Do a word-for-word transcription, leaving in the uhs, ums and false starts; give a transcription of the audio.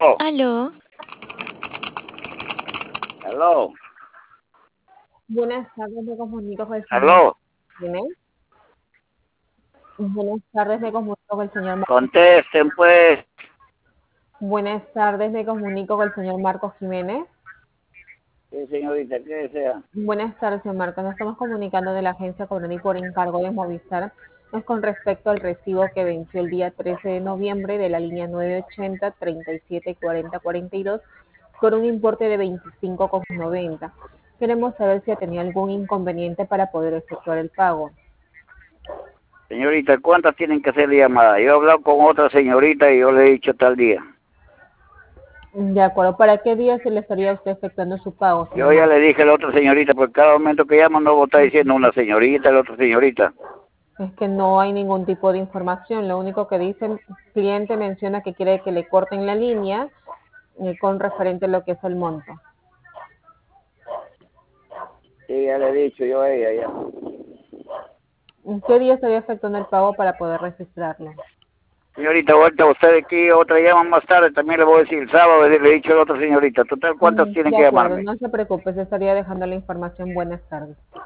Oh, Aló, aló, Buenas tardes, me comunico con el señor aló, Jiménez. Buenas tardes, me comunico con el señor Marcos. contesten pues. Buenas tardes, me comunico con el señor Marcos Jiménez. Sí, señorita, ¿qué desea? Buenas tardes, señor Marcos. Nos estamos comunicando de la agencia Cobrani por encargo de Movistar. Es con respecto al recibo que venció el día trece de noviembre de la línea nueve ochenta treinta y siete cuarenta cuarenta y dos por un importe de veinticinco con noventa. Queremos saber si ha tenido algún inconveniente para poder efectuar el pago. Señorita, ¿cuántas tienen que hacer llamadas? Yo he hablado con otra señorita y yo le he dicho tal día. De acuerdo, ¿para qué día se le estaría usted efectuando su pago, señor Yo ya Marcos? le dije a la otra señorita, porque cada momento que llamo no vos está diciendo una señorita, la otra señorita. Es que no hay ningún tipo de información. Lo único que dice el cliente menciona que quiere que le corten la línea eh, con referente a lo que es el monto. Sí, ya le he dicho yo a ella ya. ¿En qué día estaría efectuando el pago para poder registrarlo? Señorita, ahorita usted aquí, otra llama más tarde, también le voy a decir el sábado, le he dicho a la otra señorita. Total, ¿cuántas Mm, tienen de que acuerdo, llamarme? no se preocupe, se estaría dejando la información. Buenas tardes.